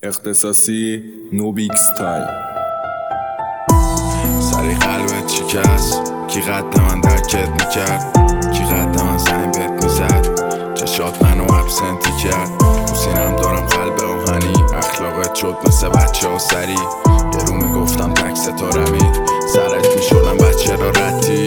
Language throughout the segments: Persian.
اختصاصی نوبیکس تای. سری قلبت شکست، کی قد من درکت میکرد، کی قد من زنی بهت میزد، چشات منو ابسنتی کرد. تو سینم دارم قلب آهنی، اخلاقت شد مثل بچه ها سری. یه رو میگفتم تک ستارمی، سرت میشدم بچه را ردی.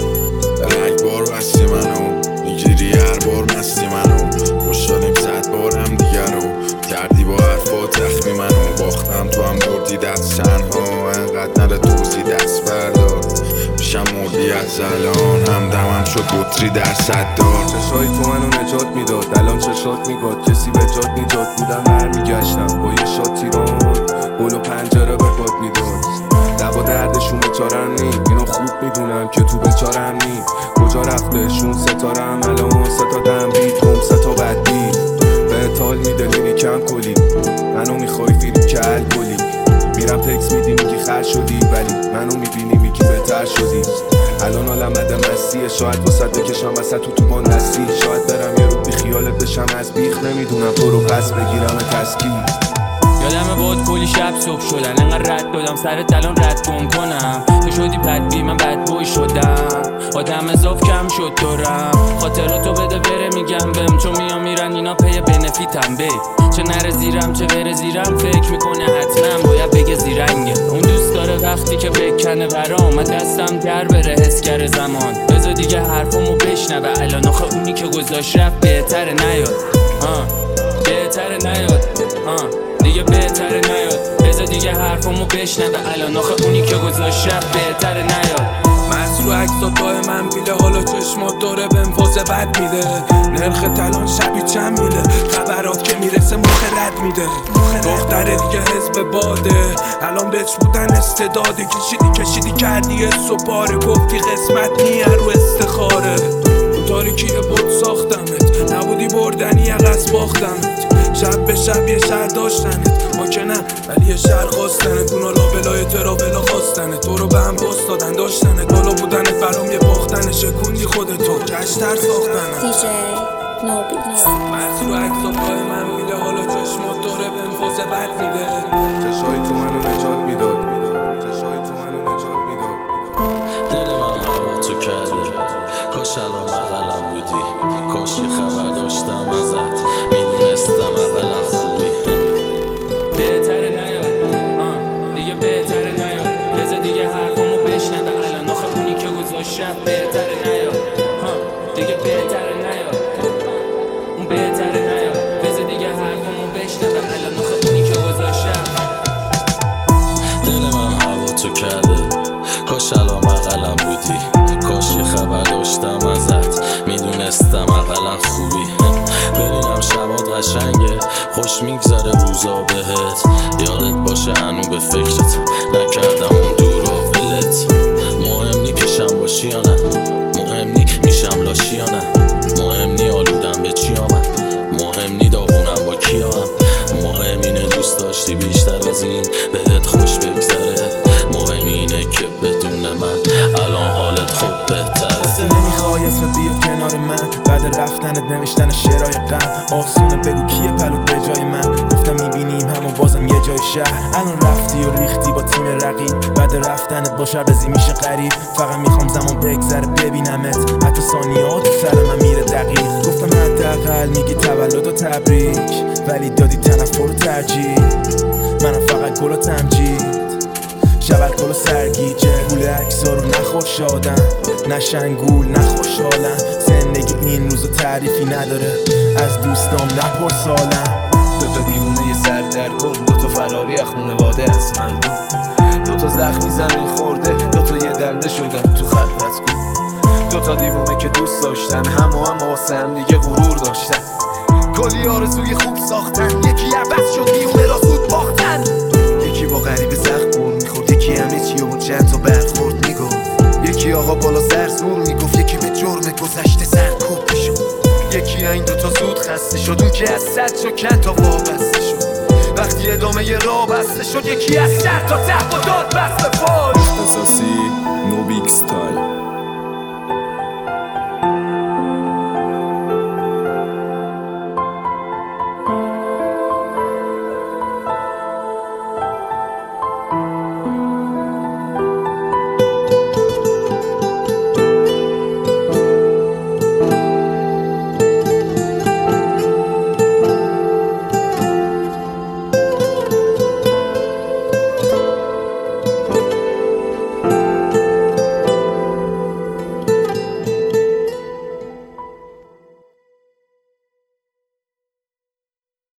رگ بار بستی منو، میگیری هر بار مستی منو. روش شدیم 100 بار هم دیگر رو کردی با حرفات زخمی منو. باختم تو هم بردی دست تنها، انقدر نره توزی دست بردار. پیشم مردی از الان، همدمم شد بطری در صدار. چشای تو منو نجات میداد، الان چشات میگاد. کسی به جات نجات بودم برمیگشتم با یه شات تیران. گل و پنجره به باد میداد، دوا دردشون بچارم نی. اینا خوب میدونم که تو بچارم نی. کجا رفتشون ستارم الان ستادم بیت گم ستا بدی. به تال میده لیری کم کلی، منو میخوای فیری که الکلی. میرم تکس میدی میگی خر شدی، ولی منو میبینی میگی بهتر شدی. الان حالم مسیه، شاید واسه بکشم وسط تو با نسی. شاید برم یه رو بی خیالت بشم از بیخ. نمیدونم تو رو پس بگیرم تسکی. یادمه باد کلی شب صبح شدن، انقدر رد دادم سرت الان رد کنم. تو شدی بدبی من بدبوی شدم، آدم اضاف کم شد دارم. خاطراتو بده بره میگم بهم، چون میام میرن اینا پی بنفیتم. به چه نره زیرم چه بره زیرم، فکر میکنه حتما باید بگه زیرنگه. اون دوست داره وقتی که بکنه برام، دستم در بره حسگر زمان. بذار دیگه حرفمو بشنوه الان، آخه اونی که گذاشت رفت بهتره نیاد. بهتره نیاد دیگه، بهتره نیاد. بذار دیگه حرفمو بشنوه الان، آخه اونی که گذاشت رفت بهتره نیاد. مرز رو عکسات با من بیله، حالا چشمات داره بهم فاز بد میده. نرخ تلان شبی چند میده، خبرات که میرسه مخ رد میده. دختره دیگه حزب باده، الان بهش بودن استعدادی. کشیدی کردی حس و پاره، گفتی قسمت نیه رو استخاره. تو تاریکی بود ساختمت، نبودی بردنی عقص باختمت. شب به شب یه شهر داشتنت، ما که نه ولی یه شهر خواستنت. اونا لابلای ترابلا خواستنت، تو رو به هم پست دادن داشتنت. بالا بودنت برام یه باختنه، شکوندی خودتو کشتر ساختنت. DJ نوبیکس. مرز رو عکسات پای من میده، حالا چشمات داره بهم فاز بد میده. چشای تو منو نجات میداد، چشای تو منو نجات میداد. دل من هوا تو کرده، کاش الان بغلم بودی. کاش یه خبر داشتم ازت، میدونستم اقلم خوبی. بهتره نیاد دیگه، بهتره نیاد. بذار دیگه حرفمو بشنوه الان، آخه اونی که گذاشت رفت بهتره نیاد. دیگه بهتره نیاد، اون بهتره نیاد. بذار دیگه حرفمو بشنوه الان، آخه اونی که گذاشت رفت. دل من هوا تو کرده، کاش الان بغلم بودی. کاش یه خبر داشتم ازت، میدونستم اقلم خوبی. ببینم شبات قشنگه، خوش میگذره روزا بهت. یادت باشه هنو به فکرت نکردم اون دور و ولت. مهم نی پیشم باشی یا نه، مهم نی میشم لاشی یا نه. مهم نی آلودم به چی آمد، مهم نی داغونم با کیام. مهم اینه دوست داشتی بیشتر از این بهت خوش بگذره. مهم اینه که بدون من الان حالت خوب بهتره. نمیخوای اسمت بیاد کنار من، بعد رفتنت نوشتن شعرهای غم. آسونه بگو کیه پلوت به جای من، گفتم میبینیم همون بازم یه جای شهر. الان رفتی و ریختی با تیم رقیب، بعد رفتنت با شربزی میشه غریب. فقط میخوام زمان بگذره ببینمت، حتی ثانیات سر من میره دقیق. گفتم حداقل میگی تولد و تبریک، ولی دادی تنفر و ترجیح. منم فقط گل و تمجید، شبل کل و سرگیجه. گول اکسا رو نخوشادم، نشنگول نخوشحالم. زندگی این روزو تعریفی نداره، از دوستام نپرس حالم. دوتا دیوونه یه سر در کن، دوتا فراری از خونواده از من. دوتا زخمی زمین خورده، دوتا یه دنده شدن تو خلوت کن. دوتا دیوونه که دوست داشتن، هم واسه هم دیگه غرور داشتن. کلی آرزوی خوب ساختن، یکی عوض شد دیونه را زود باختن. یکی با غریب زخم میخورد، یکی همه چی و چند تا برخورد میگفت. یکی آقا بالا سر زور میگفت، یکی به جرم گذشته سرکوب میشد. یکی این دوتا زود خسته شد، اون که از صد شکن تا وابسته شد. وقتی ادامه ی راه بسته شد، یکی از سر تا ته با داد بست به پای. اختصاصی نوبیکس تای.